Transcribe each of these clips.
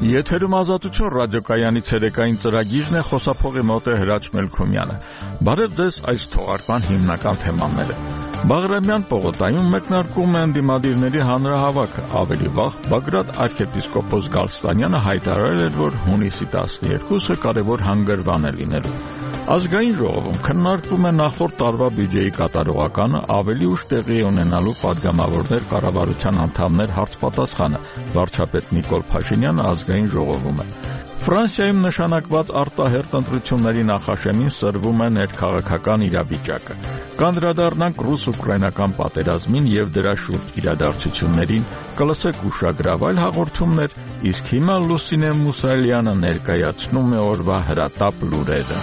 Եթերում ազատություն ռադիոկայանի ցերեկային ծրագիրն է, խոսափողի մոտ է Հրաչ Մելքոմյանը։ Բարև ձեզ, այս թողարկման հիմնական թեմաները։ Բաղրամյան պողոտայում մեկնարկում է ընդդիմադիրների հանրահավաքը։ Ավելի վաղ Բագրատ arczepiskopos Գալստանյանը հայտարարել էր, որ հունիսի 12-ը կարևոր հանգրվան է լինելու։ Ազգային ժողովում քննարկվում է նախորդ տարվա բյուջեի կատարողականը, ավելի ուշ տեղի ունենալու падգամավորներ կառավարության անդամներ հարցպատասխանը։ Վարչապետ Նիկոլ Փաշինյանը ազգային ժողովում է։ Ֆրանսիայում նշանակված արտահերթ ընտրությունների նախաշեմին սրվում է ներքաղաքական իրավիճակը։ Կանդրադառնանք ռուս-ուկրաինական պատերազմին եւ դրա շուրջ իրադարձություններին, կլսեք ուշագրավայր հաղորդումներ, իսկ հիմա Լուսինե Մուսալյանը ներկայացնում է օրվա հրատապ լուրերը։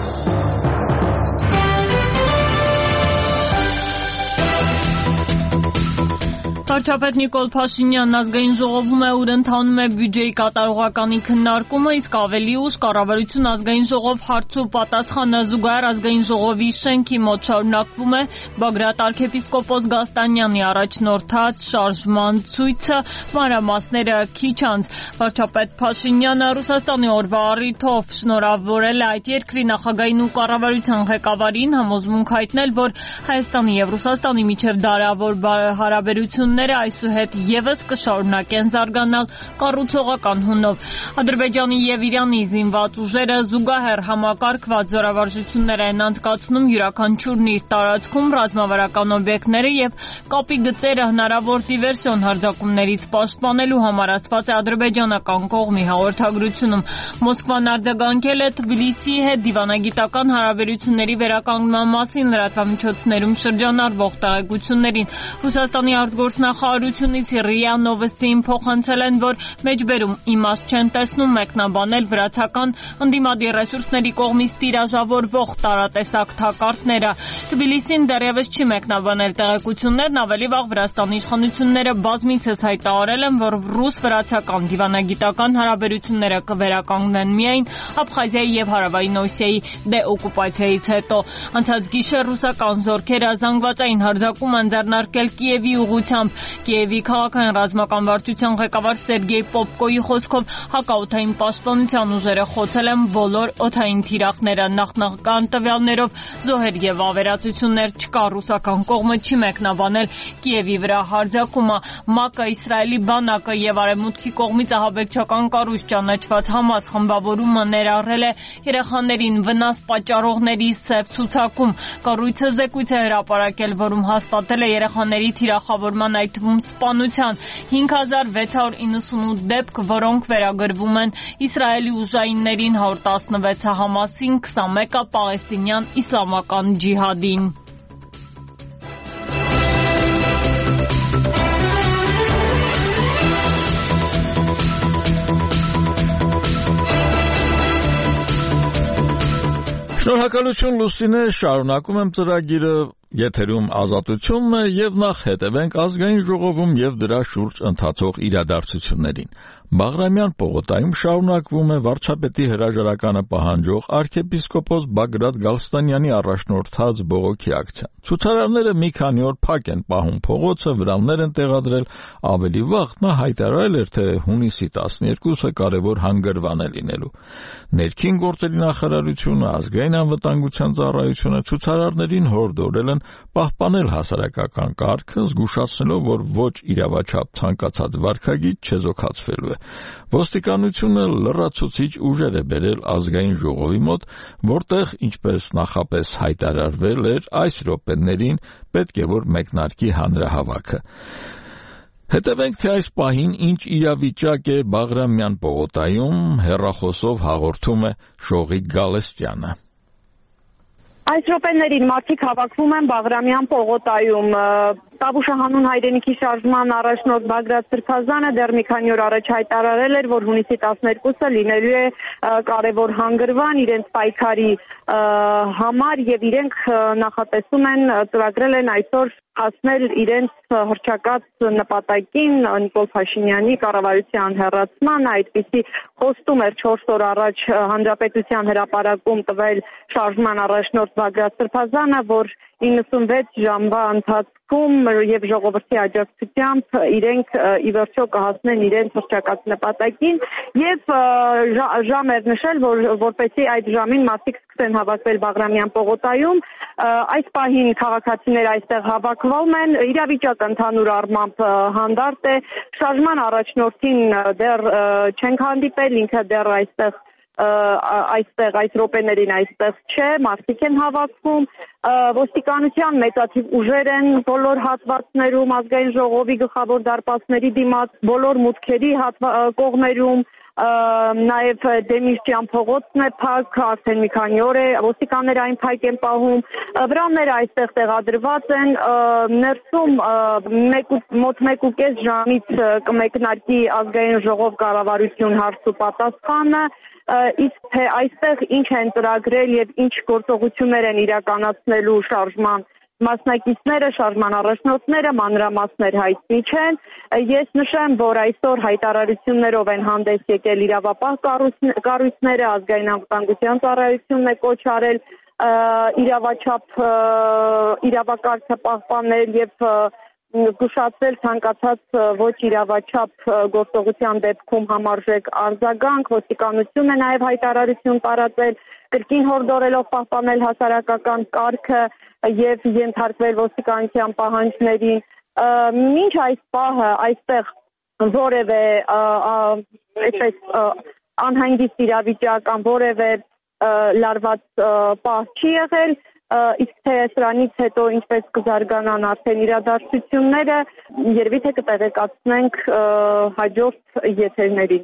Վարչապետ Նիկոլ Փաշինյանն ազգային ժողովում է, ուր ընթանում է բյուջեի կատարողականի քննարկումը, իսկ ավելի ուշ կառավարություն ազգային ժողով հարց ու պատասխանը զուգահեռ ազգային ժողովի շենքի մոտ շարունակվում է Բագրատ arczepiskopos Գալստանյանի առաջնորդած շարժման ցույցը, մանրամասները քիչ անց։ Վարչապետ Փաշինյանը Ռուսաստանի օրվա առիթով շնորհավորել է այդ երկրի նախագահին ու կառավարության ղեկավարին, համոզմունք հայտնել, որ Հայաստանի եւ Ռուսաստանի միջև դարավոր հարաբերությունները այսուհետ եւս կշարունակեն զարգանալ կառուցողական հունով։ Ադրբեջանի եւ Իրանի զինված ուժերը զուգահեռ համակարգված զորավարժություններ են անցկացնում յուրաքանչյուրն իր տարածքում ռազմավարական օբյեկտները եւ կապի գծերը հնարավոր դիվերսիոն հարձակումներից պաշտպանելու համար, ասված է ադրբեջանական կողմի հաղորդագրությունում։ Մոսկվան արձագանքել է Թբիլիսիի հետ դիվանագիտական հարաբերությունների վերականգնման մասին լրատվամիջոցներում շրջանառվող տեղեկություններին։ Ռուսաստանի արտգործնախարարությունից ՌԻԱ Նովոստիին փոխանցել են, որ մեջբերում իմաստ չեն տեսնում մեկնաբանել վրացական ընդդիմադիր ռեսուրսների կողմից տիրաժավորվող տարատեսակ թակարդները։ Թբիլիսին դեռևս չի մեկնաբանել տեղեկություններն, ավելի վաղ Վրաստանի իշխանությունները բազմիցս հայտարարել են, որ ռուս-վրացական դիվանագիտական հարաբերությունները կվերականգնեն միայն Աբխազիայի եւ Հարավային Օսիայի դեօկուպացիայից հետո։ Անցած գիշեր ռուսական զորքերը զանգվածային հարձակում են ձեռնարկել Կիևի ուղղությամբ։ Կիևի քաղաքային ռազմական վարչության ղեկավար Սերգեյ Պոպկոյի խոսքով հակաօդային պաշտպանության ուժերը խոցել են բոլոր օդային թիրախները։ Նախնական տվյալներով զոհեր եւ ավերածություններ չկա, ռուսական կողմը չի մեկնաբանել Կիևի վրա հարձակումը։ ՄԱԿ-ը, Իսրայելի բանակը եւ Արևմուտքի կողմից ահաբեկչական կառույց ճանաչված Համաս խմբավորումը ներառել է երեխաներին վնաս պատճառողների սև ցուցակում։ Կառույցը զեկույց է հրապարակել, որում հաստատել է երեխաների թիրախավորման, այդ թվում սպանության 5698 դեպք, որոնք վերագրվում են Իսրայելի ուժայիններին, 116-ը Համասին, 21-ը Պաղեստինյան իսլամական ջիհադին։ Շնորհակալություն Լուսինե, շարունակում եմ ծրագիրը, եթերում ազատությունն է եւ նախ հետևենք ազգային ժողովում եւ դրա շուրջ ընթացող իրադարձություններին։ Բաղրամյան պողոտայում շարունակվում է վարչապետի հրաժարականը պահանջող arczepiskopos Բագրատ Գալստանյանի առաջնորդած բողոքի ակցիան։ Ցուցարարները մի քանի օր փակ են պահում փողոցը, վրաններ են տեղադրել, ավելի վաղ նա հայտարարել էր, թե հունիսի 12-ը կարևոր հանգրվան է լինելու։ Ներքին գործերի նախարարությունը, ազգային անվտանգության ծառայությունը ցուցարարներին հորդորել են պահպանել հասարակական կարգը, զգուշացնելով, որ ոչ իրավաչափ ցանկացած վարքագիծ չեզոքացվելու է։ Ոստիկանությունը լրացուցիչ ուժեր է բերել ազգային ժողովի մոտ, որտեղ, ինչպես նախապես հայտարարվել էր, այս րոպեներին պետք է որ մեկնարկի հանրահավաքը։ Հետևենք, թե այս պահին ինչ իրավիճակ է Բաղրամյան պողոտայում, հեռախոսով հաղորդում է Շողիկ Գալստյանը։ Այս րոպեներին մարդիկ հավաքվում են Բաղրամյան պողոտայում։ Տավուշահանուն հայրենիքի շարժման առաջնորդ Բագրատ Սրբազանը դեռ մի քանի օր առաջ հայտարարել էր, որ հունիսի 12-ը լինելու է կարևոր հանգրվան իրենց պայքարի համար եւ իրենք նախատեսում են, ծրագրել են այսօր հասնել իրենց հռչակած նպատակին Նիկոլ Փաշինյանի կառավարության հեռացման, այդպիսի խոստում էր 4 օր առաջ հանրապետության հրապարակում տվել շարժման առաջնորդ Բագրատ Սրբազանը, որ 96 ժամվա ընթացքում եւ ժողովրդի աջակցությամբ իրենք ի վերջո կհասնեն իրենց հռչակած նպատակին եւ ժամ էր նշել, որպեսզի այդ ժամին մարդիկ սկսեն հավաքվել Բաղրամյան պողոտայում։ Այս պահին քաղաքացիները այստեղ հավաքվում են, իրավիճակը ընդհանուր առմամբ հանդարտ է, շարժման առաջնորդին դեռ չենք հանդիպել, ինքը դեռ այստեղ այս րոպեներին այստեղ չէ, մարդիկ են հավաքվում, ոստիկանության մեծաթիվ ուժեր են բոլոր հատվածներում, ազգային ժողովի գլխավոր դարպասների դիմաց, բոլոր մուտքերի կողմերում, նաև Դեմիրճյան փողոցն է փակ, արդեն մի քանի օր է, ոստիկանները այն փակ են պահում, վրանները այստեղ տեղադրված են, ներսում մոտ 1.5 ժամից կմեկնարկի ազգային ժողով կառավարություն հարց ու պատասխանը, իսկ թե այստեղ ինչ են ծրագրել եւ ինչ գործողություններ են իրականացնելու շարժման մասնակիցները, շարժման առաջնորդները մանրամասներ հայտնի չեն։ Ես նշեմ, որ այսօր հայտարարություններով են հանդես եկել իրավապահ կառույցները, ազգային անվտանգության ծառայությունն է կոչ արել իրավակարգը պահպանել եւ զգուշացել ցանկացած ոչ իրավաչափ գործողության դեպքում համարժեք արձագանք, ոստիկանությունը նաև հայտարարություն տարածել, կրկին հորդորելով պահպանել հասարակական կարգը եւ ենթարկվել ոստիկանության պահանջներին։ Մինչ այս պահը այստեղ որևէ այսպես անհանգիստ իրավիճակ կամ որևէ լարված պահ չի եղել, իսկ թե սրանից հետո ինչպես կզարգանան արդեն իրադարձությունները, երևի թե կտեղեկացնենք հաջորդ եթերներին։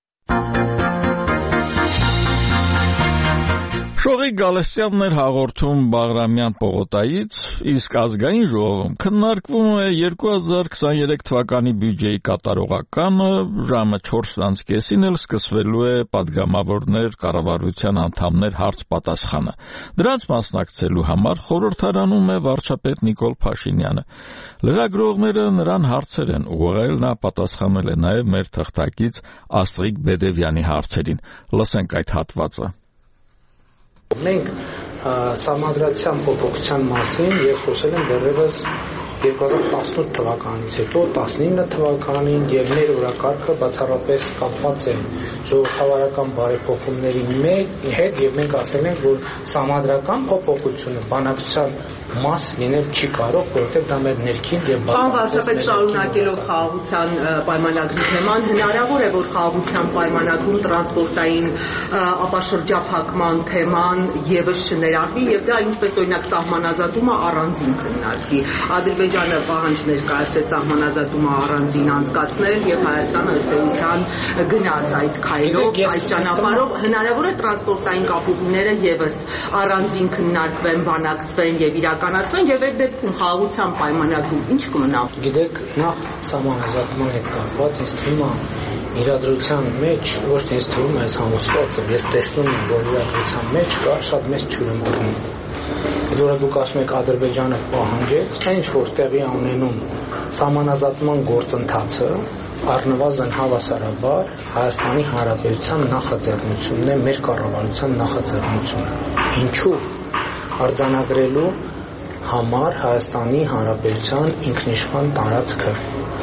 Շողիկ Գալստյանն էր հաղորդում Բաղրամյան պողոտայից, իսկ ազգային ժողովում քննարկվում է 2023 թվականի բյուջեի կատարողականը, ժամը 4:30-ին էլ սկսվելու է падգամավորներ կառավարության անդամներ հարց-պատասխանը։ Դրանց մասնակցելու համար խորհրդարանում է վարչապետ Նիկոլ Փաշինյանը։ Լրագրողները նրան հարցեր են ուղղել, նա պատասխանել է նաև մեր թղթակից Աստղիկ Բեդևյանի հարցերին։ Լսենք այդ հատվածը։ Մենք սահմանադրության փոփոխության մասին ես խոսել եմ դեռևս 2018 թվականից հետո 19 թվականին եւ մեր օրակարգը բացառապես կապված է ժողովրդավարական բարեփոխումների հետ եւ մենք ասել ենք, որ սահմանադրական փոփոխությունը բանակցության մաս լինել չի կարող, որովհետեւ դա մեր ներքին եւ բացառապես շարունակելով խաղաղության պայմանագրի թեման, հնարավոր է, որ խաղաղության պայմանագրում տրանսպորտային ապաշրջափակման թեման եւս չներառվի եւ դա ինչպես օրինակ սահմանազատումը առանձին քննարկվի։ Ադրբեջանը պահանջ ներկայացրեց սահմանազատումը առանձին անցկացնել եւ Հայաստանը ըստ էության գնաց այդ քայլով, այդ ճանապարհով, հնարավոր է տրանսպորտային կապուտները եւս առանձին քննարկվեն, բանակցվեն եւ իրականացվեն եւ այդ դեպքում խաղաղության պայմանագրում ինչ կմնա։ Գիտեք, նախ սահմանազատման հետ կապված ինձ թվում է իրադրության մեջ ոչ թե ինձ թվում է այս համոզվածը, ես տեսնում եմ, որ իրադրության մեջ կա շատ մեծ թյուրըմբռնում։ Որը դուք ասում եք Ադրբեջանը պահանջեց, այն ինչ որ տեղի ունենում սահմանազատման գործընթացը առնվազն հավասարաբար Հայաստանի Հանրապետության նախաձեռնությունն է, մեր կառավարության նախաձեռնությունը։ Ինչու? Արձանագրելու համար Հայաստանի Հանրապետության ինքնիշխան տարածքը։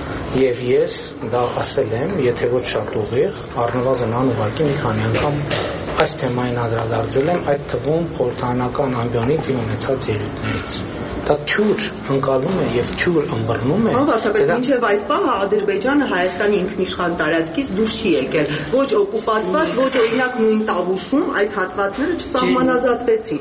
Եվ ես դա ասել եմ, եթե ոչ շատ ուղիղ, առնվազն անուղղակի մի քանի անգամ այս թեմային անդրադարձել եմ, այդ թվում խորհրդարանական ամբիոնից իմ ունեցած ելույթներից։ Դա թյուր ընկալում է եւ թյուր ըմբռնում է։ Վարչապետ, մինչեւ այս պահը Ադրբեջանը Հայաստանի ինքնիշխան տարածքից դուրս չի եկել։ Ոչ օկուպացված, ոչ օրինակ նույն Տավուշում այդ հատվածները չսահմանազատվեցին։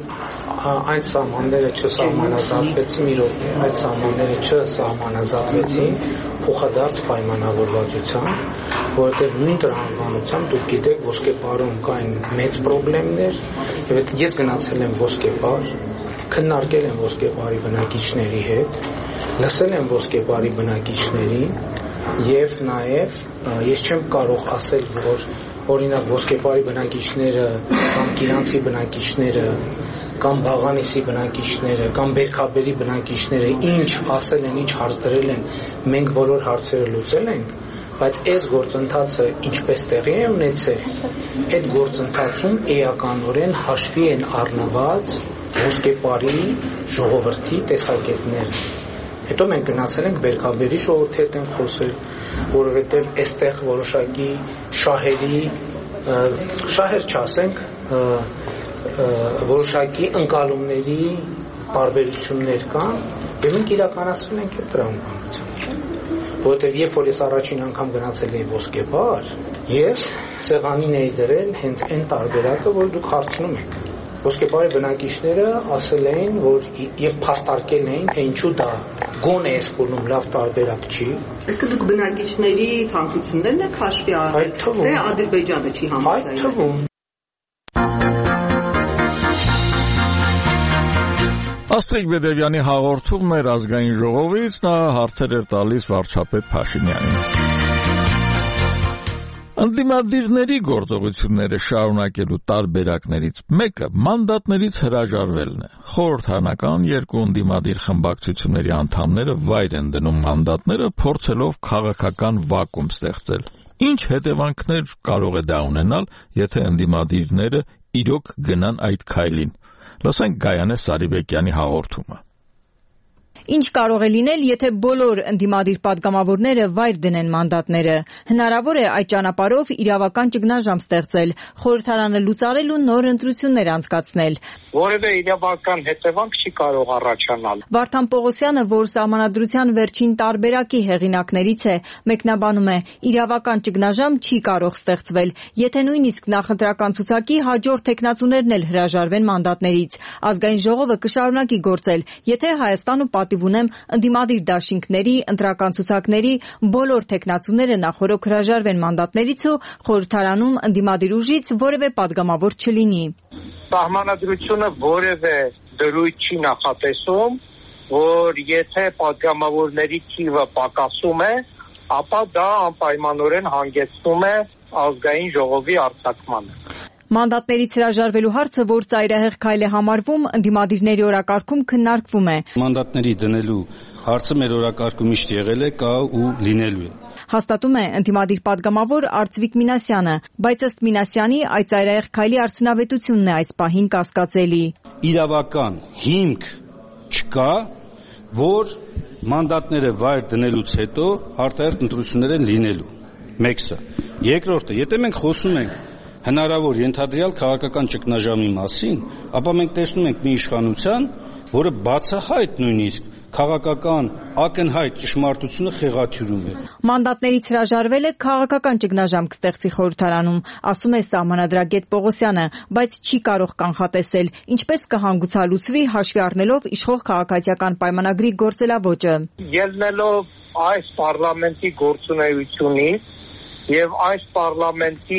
Այդ սահմանները չսահմանազատվեցին, մի րոպե, այդ սահմանները չսահմանազատվեցին փոխադարձ պայմանավորվածության, որովհետև նույն տրամաբանությամբ դուք գիտեք ոսկեպարում կային մեծ խնդիրներ, եւ ես գնացել եմ ոսկեպար, քննարկել եմ ոսկեպարի բնակիչների հետ, լսել եմ ոսկեպարի բնակիչներին եւ նաեւ ես չեմ կարող ասել, որ օրինակ ոսկեպարի բնակիչները կամ Կիրանցի բնակիչները կամ Բաղանիսի բնակիչները կամ Բերքաբերի բնակիչները ինչ ասել են, ինչ հարց դրել են, մենք բոլոր հարցերը լուծել ենք, բայց այս գործընթացը ինչպես տեղի է ունեցել, այդ գործընթացում էականորեն հաշվի են առնված ոսկեպարի ժողովրդի տեսակետներ։ Հետո մենք գնացել ենք Բերքաբերի ժողովրդի հետ ենք խոսել, որովհետև այստեղ որոշակի շահեր չասենք, որոշակի ընկալումների տարբերություններ կան, եւ մենք իրականացրել ենք այդ տրամաբանությունը։ Որովհետև երբ որ ես առաջին անգամ գնացել էի ոսկեպար, ես սեղանին էի դրել հենց այն տարբերակը, որ դուք հարցնում եք։ Ոսկեպարի բնակիչները ասել էին, որ եւ փաստարկել էին, թե ինչու դա գոնե այս փուլում լավ տարբերակ չի։ Իսկ դուք բնակիչների ցանկություններն եք հաշվի առել, թե Ադրբեջանը չի համաձայնել։ Այդ թվում Աստղիկ Բեդևյանի հաղորդումն էր ազգային ժողովից, նա հարցեր էր տալիս վարչապետ Փաշինյանին։ Ընդդիմադիրների գործողությունները շարունակելու տարբերակներից մեկը մանդատներից հրաժարվելն է։ Խորհրդարանական երկու ընդդիմադիր խմբակցությունների անդամները վայր են դնում մանդատները, փորձելով քաղաքական վակուում ստեղծել։ Ինչ հետևանքներ կարող է դա ունենալ, եթե ընդդիմադիրները իրոք գնան այդ քայլին։ Լսենք Գայանե Սարիբեկյանի հաղորդումը։ Ինչ կարող է լինել, եթե բոլոր ընդդիմադիր պատգամավորները վայր դնեն մանդատները։ Հնարավոր է այդ ճանապարհով իրավական ճգնաժամ ստեղծել, խորհրդարանը լուծարել ու նոր ընտրություններ անցկացնել։ Որևէ իրավական հետևանք չի կարող առաջանալ։ Վարդան Պողոսյանը, որ Սահմանադրության վերջին տարբերակի հեղինակներից է, մեկնաբանում է, իրավական ճգնաժամ չի կարող ստեղծվել, եթե նույնիսկ նախընտրական ցուցակի հաջորդ թեկնածուներն էլ հրաժարվեն մանդատներից։ Ազգային ժողովը կշարունակի գործել, եթե Հայաստան ու պատիվ ունեմ ընդդիմադիր դաշինքների, ընտրական ցուցակների բոլոր թեկնածուները նախորոք հրաժարվեն մանդատներից ու խորհրդարանում ընդդիմադիր ուժից որևէ պատգամավոր չլինի։ Սահմանադրությունը որևէ դրույթ չի նախատեսում, որ եթե պատգամավորների թիվը պակասում է, ապա դա անպայմանորեն հանգեցնում է ազգային ժողովի արձակմանը։ Մանդատներից հրաժարվելու հարցը, որ ծայրահեղ քայլ է համարվում, ընդդիմադիրների օրակարգում քննարկվում է։ Մանդատների դնելու հարցը մեր օրակարգում միշտ եղել է, կա ու լինելու է։ Հաստատում է ընդդիմադիր պատգամավոր Արծվիկ Մինասյանը, բայց ըստ Մինասյանի այդ ծայրահեղ քայլի արդյունավետությունն է այս պահին կասկածելի։ Իրավական հիմք չկա, որ մանդատները վայր դնելուց հետո արտահերթ ընտրություններ են լինելու։ Մեկը։ Երկրորդը, եթե մենք խոսում ենք հնարավոր ենթադրյալ քաղաքական ճգնաժամի մասին, ապա մենք տեսնում ենք մի իշխանության, որը բացահայտ նույնիսկ քաղաքական ակնհայտ ճշմարտությունը խեղաթյուրում է։ Մանդատներից հրաժարվելը քաղաքական ճգնաժամ կստեղծի խորհրդարանում, ասում է սահմանադրագետ Պողոսյանը, բայց չի կարող կանխատեսել, ինչպես կհանգուցալուծվի հաշվի առնելով իշխող քաղաքացիական պայմանագրի գործելավոճը։ Ելնելով այս պարլամենտի գործունեությունից եւ այս պարլամենտի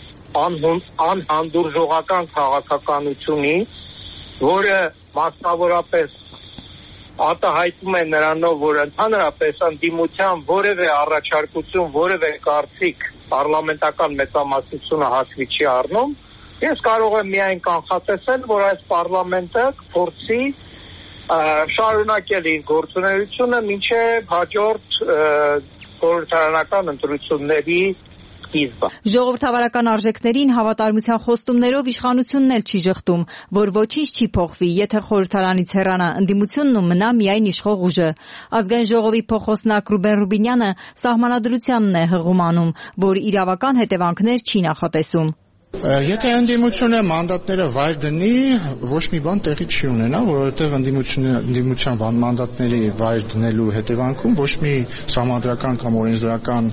անհանդուրժողական քաղաքականությունից, որը մասնավորապես արտահայտում է նրանով, որ ընդհանրապես ընդդիմության որևէ առաջարկություն, որևէ կարծիք պարլամենտական մեծամասնությունը հաշվի չի առնում, ես կարող եմ միայն կանխատեսել, որ այս պարլամենտը փորձի շարունակել իր գործունեությունը մինչև հաջորդ խորհրդարանական ընտրությունների Ժողովրդավարական արժեքներին հավատարմության խոստումներով իշխանությունն էլ չի ժխտում, որ ոչինչ չի փոխվի, եթե խորհրդարանից հեռանա ընդդիմությունն ու մնա միայն իշխող ուժը։ Ազգային ժողովի փոխոսնակ Ռուբեն Ռուբինյանը սահմանադրությանն է հղում անում, որ իրավական հետևանքներ չի նախատեսում։ Եթե ընդդիմությունը մանդատները վայր դնի, ոչ մի բան տեղի չի ունենա, որովհետև ընդդիմության մանդատների վայր դնելու հետևանքում ոչ մի սահմանադրական կամ օրենսդրական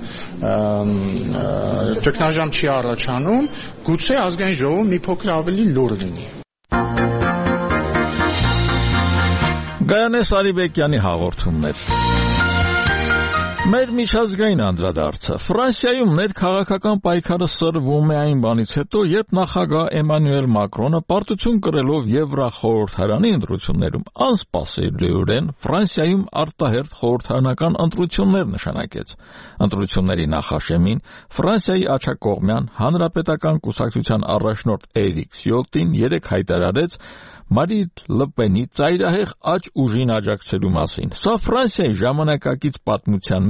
ճգնաժամ չի առաջանում, գուցե ազգային ժողովը մի փոքր ավելի լուր լինի։ Գայանե Սարիբեկյանի հաղորդումներ։ Մեր միջազգային անդրադարձը Ֆրանսիայում ներքաղաքական պայքարը սրվում է այն բանից հետո, երբ նախագահ Էմանուել Մակրոնը պարտություն կրելով Եվրախորհրդարանի ընտրություններում անսպասելիորեն Ֆրանսիայում արտահերթ խորհրդարանական ընտրություններ նշանակեց։ Ընտրությունների նախաշեմին Ֆրանսիայի աջակողմյան հանրապետական կուսակցության առաջնորդ Էրիկ Սիոտին երեկ հայտարարեց Մարին Լը Պենի ծայրահեղ աջ ուժին աջակցելու մասին։ Սա Ֆրանսիայի ժամանակակից պատմության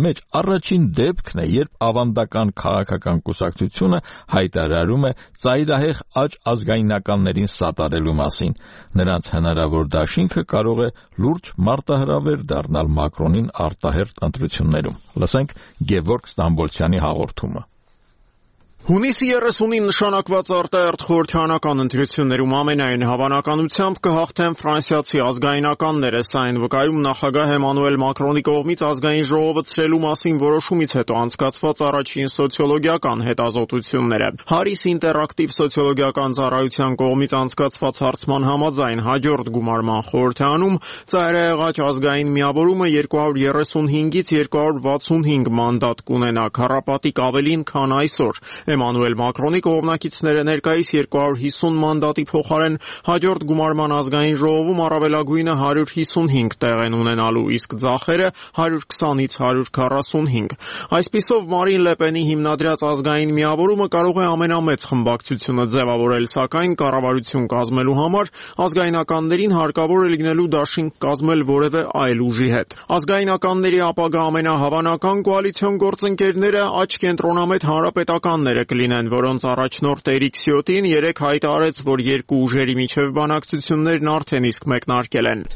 մեջ առաջին դեպքն է, երբ ավանդական քաղաքական կուսակցությունը հայտարարում է ծայրահեղ աճ ազգայնականներին սատարելու մասին։ Նրանց հնարավոր դաշինքը կարող է լուրջ մարտահրավեր դառնալ Մակրոնին արտահերթ ընտրություններում։ Լսենք Գևորգ Ստամբոլցյանի հաղորդումը։ Հունիսի 30-ին նշանակված արտահերթ խորհրդարանական ընտրություններում ամենայն հավանականությամբ կհաղթեն ֆրանսիացի ազգայնականները, սա այն վկայում նախագահ Էմանուել Մակրոնի կողմից ազգային ժողովը ցրելու մասին որոշումից հետո անցկացված առաջին սոցիոլոգիական հետազոտությունները։ Հարիս ինտերակտիվ սոցիոլոգիական ծառայության կողմից անցկացված հարցման համաձայն հաջորդ գումարման խորհրդարանում ծայրահեղ աճ ազգային միավորումը 235-ից 265 մանդատ կունենա, քառապատիկ ավելին, քան այսօր։ Էմանուել Մակրոնի կողմնակիցները ներկայիս 250 մանդատի փոխարեն հաջորդ գումարման ազգային ժողովում առավելագույնը 155 տեղ են ունենալու, իսկ ձախերը 120-ից 145։ Այսպիսով Մարին Լեպենի հիմնադրած ազգային միավորումը կարող է ամենամեծ խմբակցությունը ձևավորել, սակայն կառավարություն կազմելու համար ազգայնականներին հարկավոր է լինելու դաշինք կազմել որևէ այլ ուժի հետ։ Ազգայնականների ապագա ամենահավանական կոալիցիոն գործընկերները աճ կենտրոնամետ հանրապետականները կլինեն, որոնց առաջնորդ Էրիկ Սիոտին երեկ հայտարարեց, որ երկու ուժերի միջև բանակցություններն արդեն իսկ մեկնարկել են։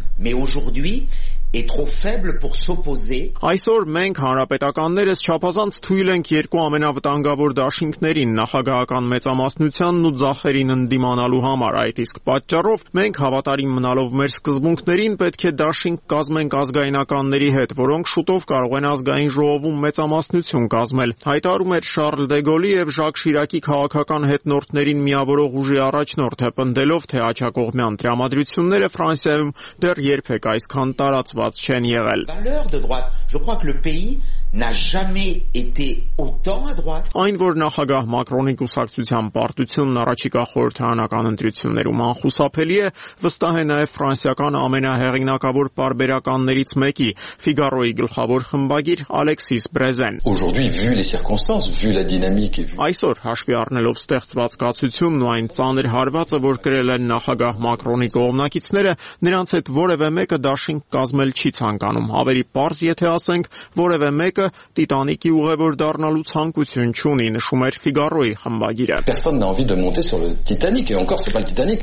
est trop faible pour s'opposer. Այսօր մենք հանրապետականներս չափազանց թույլ ենք երկու ամենավտանգավոր դաշինքներին նախագահական մեծամասնությանն ու ձախերին ընդդիմանալու համար, այդ իսկ պատճառով մենք հավատարիմ մնալով մեր սկզբունքներին պետք է դաշինք կազմենք ազգայնականների հետ, որոնք շուտով կարող են ազգային ժողովում մեծամասնություն կազմել, հայտարարում էր Շարլ դե Գոլի եւ Ժակ Շիրակի քաղաքական հետնորդներին միավորող ուժի առաջնորդը, պնդելով, թե աջակողմյան տրամադրությունները Ֆրանսիայում դեռ երբեք այսքան տարածված չեն եղել։ Je crois que le pays n'a jamais été autant à droite. Այն որ նախագահ Մակրոնի կուսակցության պարտությունն առաջիկա խորհրդարանական ընտրություններում անխուսափելի է, վստահ է նաև ֆրանսիական ամենահեղինակավոր պարբերականներից մեկի Ֆիգարոյի գլխավոր խմբագիր Ալեքսիս Բրեզեն։ Aujourd'hui, vu les circonstances, vu la dynamique et vu Այսօր հաշվի առնելով ստեղծված կացությունն ու այն ծանր հարվածը, որ կրել են նախագահ Մակրոնի կողմնակիցները, նրանց հետ որևէ մեկը դաշինք կազմել չի ցանկանում։ Ավելի պարզ, եթե ասենք, որևէ մեկը Տիտանիկի ուղևոր դառնալու ցանկություն չունի, նշում էր Ֆիգարոյի խմբագիրը։ Personne n'a envie de monter sur le Titanic et encore c'est pas le Titanic.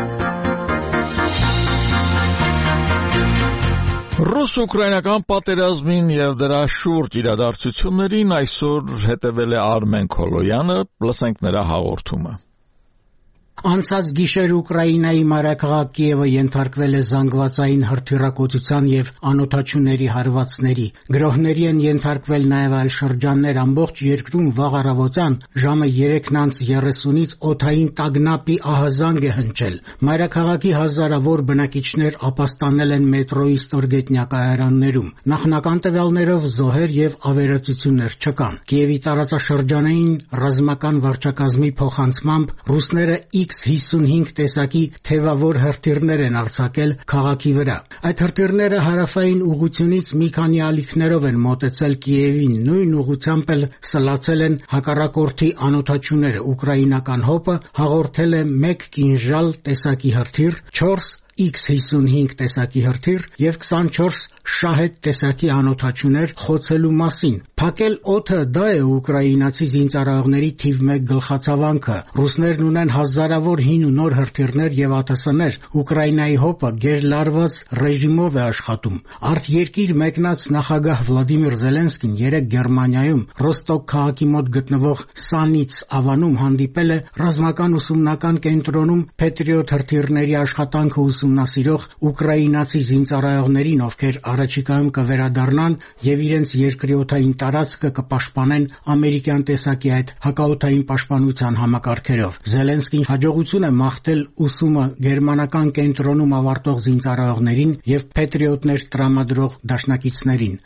Ռուս-ուկրաինական պատերազմին եւ դրա շուրջ իրադարձություններին այսօր հետևել է Արմեն Քոլոյանը, լսենք նրա հաղորդումը։ Անցած գիշեր Ուկրաինայի մայրաքաղաք Կիևը ենթարկվել է զանգվածային հրթիռակոծության եւ անօթաչուների հարվածների։ Գրոհների են ենթարկվել նաեւ այլ շրջաններ, ամբողջ երկրում վաղ առավոտյան ժամը 3:30-ից օդային տագնապի ահազանգ է հնչել։ Մայրաքաղաքի հազարավոր բնակիչներ ապաստանել են մետրոյի ստորգետնյա կայարաններում։ Նախնական տվյալներով զոհեր եւ ավերածություններ չկան։ Կիևի տարածաշրջանային ռազմական վարչակազմի փոխանցմամբ ռուսները X-55 տեսակի թևավոր հրթիռներ են արձակել քաղաքի վրա։ Այդ հրթիռները հարավային ուղությունից մի քանի ալիքներով են մոտեցել Կիևին, նույն ուղությամբ էլ սլացել են հակառակորդի անօթաչուները։ Ուկրաինական ՀՕՊ-ը հաղորդել է 1 կինժալ տեսակի հրթիռ, 4 X-55 տեսակի հրթիռ եւ 24 շահեդ տեսակի անօթաչուներ խոցելու մասին։ Փակել օդը դա է ուկրաինացի զինծառայողների թիվ 1 գլխացավանքը։ Ռուսներն ունեն հազարավոր հին ու նոր հրթիռներ եւ ԱԹՍ-ներ։ Ուկրաինայի ՀՕՊ-ը գերլարված ռեժիմով է աշխատում։ Արտերկիր մեկնած նախագահ Վլադիմիր Զելենսկին երեկ Գերմանիայում Ռոստոկ քաղաքի մոտ գտնվող Սանից ավանում հանդիպել է ռազմական ուսումնական կենտրոնում Patriot հրթիռների աշխատանքը ուսումնասիրող ուկրաինացի զինծառայողներին, ովքեր առաջիկայում կվերադառնան եւ իրենց երկրի օդային տարածքը կպաշտպանեն ամերիկյան տեսակի այդ հակաօդային պաշտպանության համակարգերով։ Զելենսկին հաջողություն է մաղթել ուսումը գերմանական կենտրոնում ավարտող զինծառայողներին եւ Patriot-ներ տրամադրող դաշնակիցներին։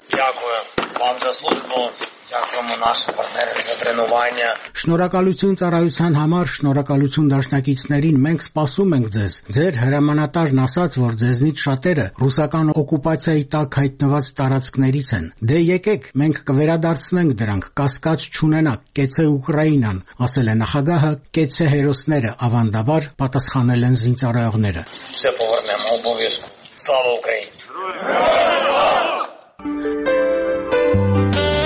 Շնորհակալություն ծառայության համար, շնորհակալություն դաշնակիցներին, մենք սպասում ենք ձեզ։ Ձեր հրամանատարն ասաց, որ ձեզնից շատերը ռուսական օկուպացիայի տակ հայտնված տարածքներից են։ Դե եկեք, մենք կվերադարձնենք դրանք, կասկած չունենաք, կեցե Ուկրաինան, ասել է նախագահը, կեցե հերոսները, ավանդաբար պատասխանել են զինծառայողները։ Слава Украине!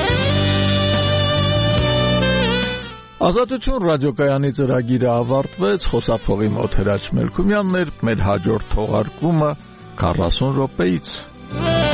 Ազատություն ռադիոկայանի ծրագիրը ավարտվեց, խոսափողի մոտ Հրաչ Մելքումյանն էր, մեր հաջորդ թողարկումը 40 րոպեից։